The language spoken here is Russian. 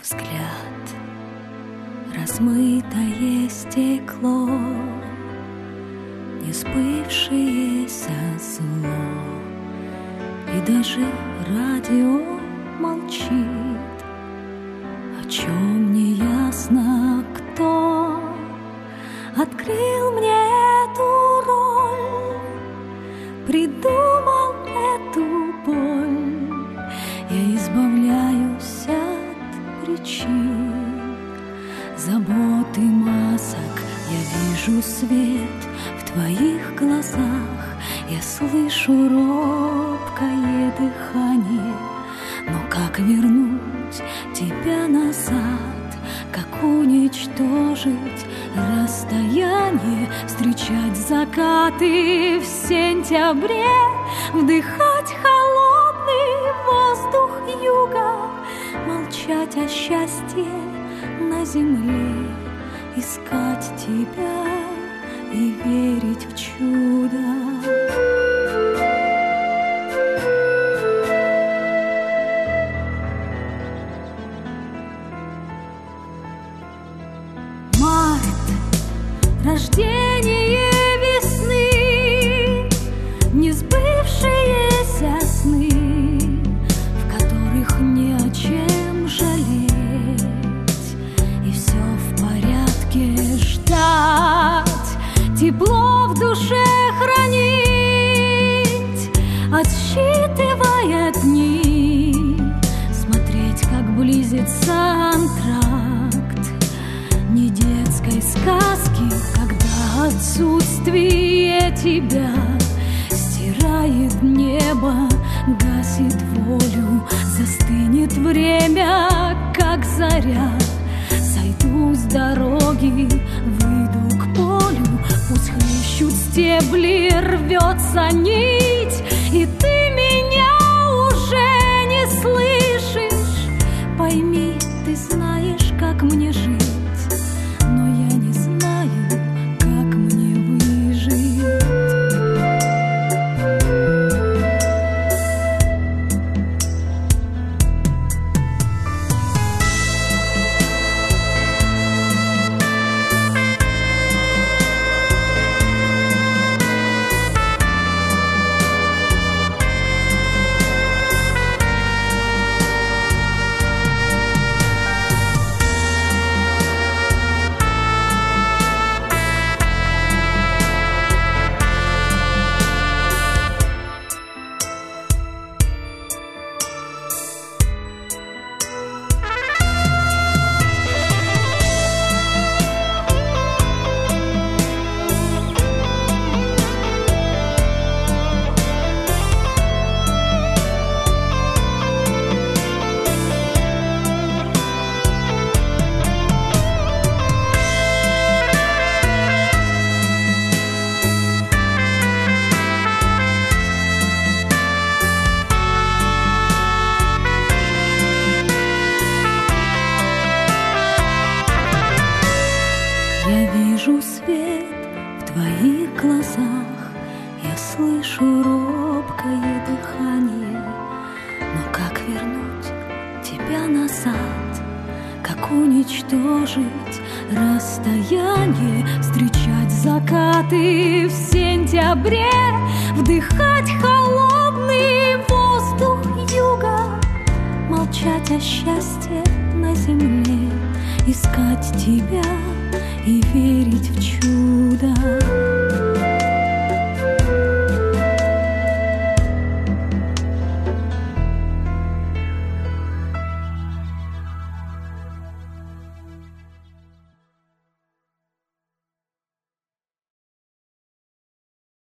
взгляд, размытое стекло, несбывшееся зло, и даже радио молчит, о чем не ясно кто открыл мне эту роль, придумал эту боль. Я избавляюсь от причин, забот и масок. Я вижу свет в твоих глазах, я слышу робкое дыхание. Но как вернуть тебя назад, как уничтожить расстояние, встречать закаты в сентябре, вдыхать холодный воздух юга, молчать о счастье на земле, искать тебя и верить в чудо. Рождение весны, несбывшиеся сны, в которых не о чем жалеть, и все в порядке ждать, тепло в душе хранить, отсчитывая дни, смотреть, как близится антракт, не детской сказки, когда отсутствие тебя стирает небо, гасит волю, застынет время, как заря. Сойду с дороги, выйду к полю, пусть хлещут стебли, рвется нить, и ты меня уже не слышишь. Пойми, ты знаешь, как мне жить, но я не знаю, как мне выжить. Я вижу свет в твоих глазах, я слышу робкое дыхание. Но как вернуть тебя назад, как уничтожить расстояние, встречать закаты в сентябре, вдыхать холодный воздух юга, молчать о счастье на земле, искать тебя и верить в чудо.